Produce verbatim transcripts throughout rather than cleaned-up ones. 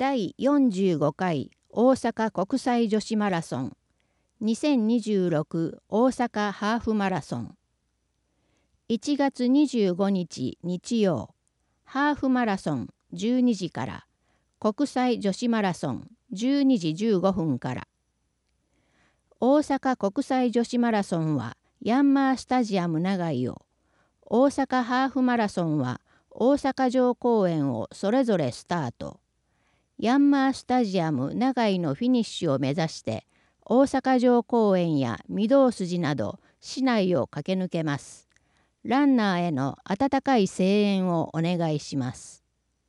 だいよんじゅうごかい大阪国際女子マラソン、にせんにじゅうろく大阪ハーフマラソン、いちがつにじゅうごにち日曜、ハーフマラソンじゅうにじから、国際女子マラソンじゅうにじじゅうごふんから。大阪国際女子マラソンはヤンマースタジアム長居を、大阪ハーフマラソンは大阪城公園をそれぞれスタート。ヤンマースタジアム長居のフィニッシュを目指して、大阪城公園や御堂筋など市内を駆け抜けます。ランナーへの温かい声援をお願いします。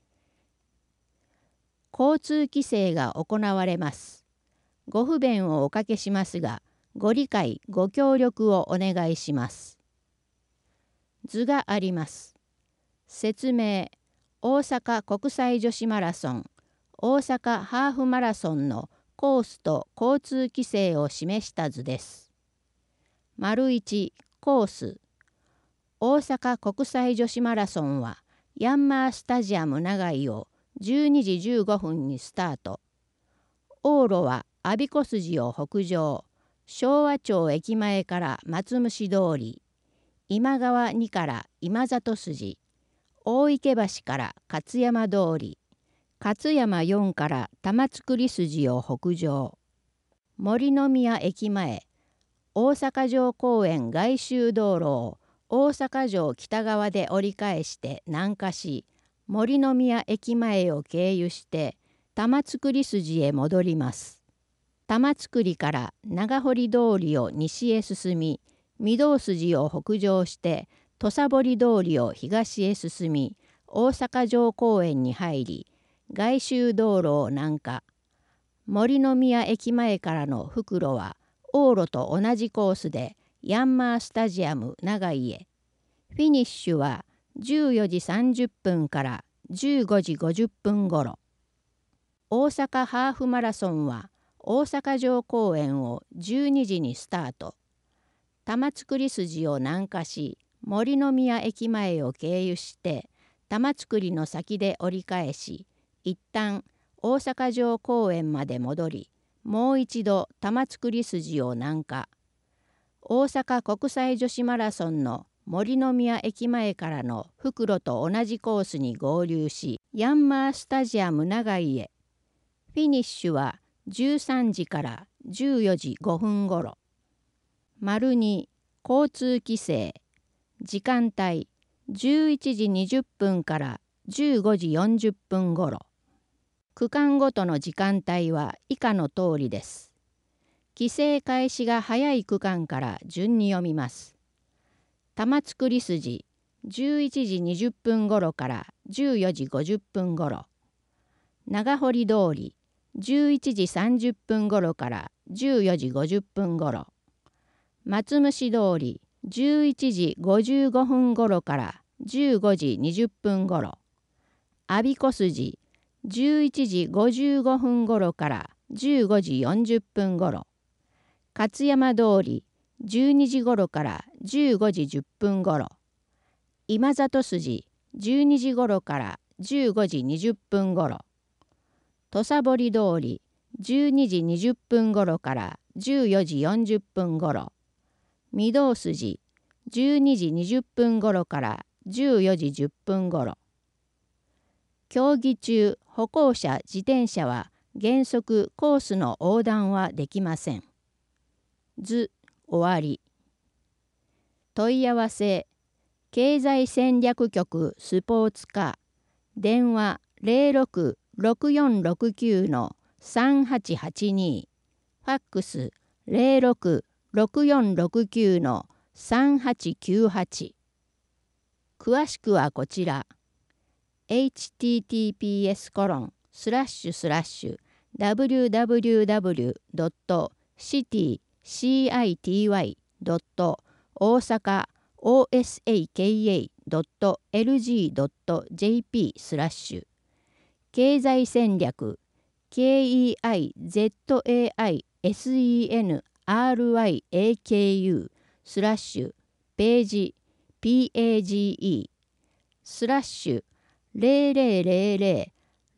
交通規制が行われます。ご不便をおかけしますが、ご理解ご協力をお願いします。図があります。説明、大阪国際女子マラソン、大阪ハーフマラソンのコースと交通規制を示した図です。丸いち、コース。大阪国際女子マラソンはヤンマースタジアム長居をじゅうにじじゅうごふんにスタート。往路は我孫子筋を北上、昭和町駅前から松虫通り、今川にから今里筋、大池橋から勝山通り、勝山よんから玉造筋を北上、森の宮駅前、大阪城公園外周道路を大阪城北側で折り返して南下し、森の宮駅前を経由して玉造筋へ戻ります。玉造から長堀通りを西へ進み、御堂筋を北上して土佐堀通りを東へ進み、大阪城公園に入り、外周道路を南下。森の宮駅前からの復路は往路と同じコースでヤンマースタジアム長居へ。フィニッシュはじゅうよじさんじゅっぷんからじゅうごじごじゅっぷんごろ。大阪ハーフマラソンは大阪城公園をじゅうにじにスタート。玉造筋を南下し、森の宮駅前を経由して玉造の先で折り返し、一旦大阪城公園まで戻り、もう一度玉造筋を南下。大阪国際女子マラソンの森の宮駅前からの復路と同じコースに合流し、ヤンマースタジアム長居へ。フィニッシュはじゅうさんじからじゅうよじごふんごろ。丸に、交通規制。時間帯、じゅういちじにじゅっぷんからじゅうごじよんじゅっぷんごろ。区間ごとの時間帯は以下の通りです。規制開始が早い区間から順に読みます。玉造筋、じゅういちじにじゅっぷんごろからじゅうよじごじゅっぷんごろ。長堀通り、じゅういちじさんじゅっぷんごろからじゅうよじごじゅっぷんごろ。松虫通り、じゅういちじごじゅうごふんごろからじゅうごじにじゅっぷんごろ。我孫子筋、じゅういちじごじゅうごふんごろからじゅうごじよんじゅっぷんごろ。勝山通り、じゅうにじごろからじゅうごじじゅっぷんごろ。今里筋、じゅうにじごろからじゅうごじにじゅっぷんごろ。土佐堀通り、じゅうにじにじゅっぷんごろからじゅうよじよんじゅっぷんごろ。御堂筋、じゅうにじにじゅっぷんごろからじゅうよじじゅっぷんごろ。競技中、歩行者、自転車は原則コースの横断はできません。図、終わり。問い合わせ、経済戦略局スポーツ課、電話 ゼロろく ろくよんろくきゅう さんはちはちに、ファックス ゼロろく ろくよんろくきゅう さんはちきゅうはち。詳しくはこちら。エイチティーティーピーエスコロンスラッシュスラッシュダブリューダブリューダブリュードットシティシーアイティーワイドット大阪オーエスエーケーエードットエルジードットジェーピースラッシュ経済戦略 ケーイーアイゼットエーアイエスイーエヌアールワイエーケーユースラッシュページ ピーエージーイー スラッシュゼロゼロゼロ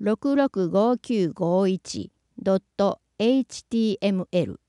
ろくろくごきゅうごいちドットエイチティーエムエル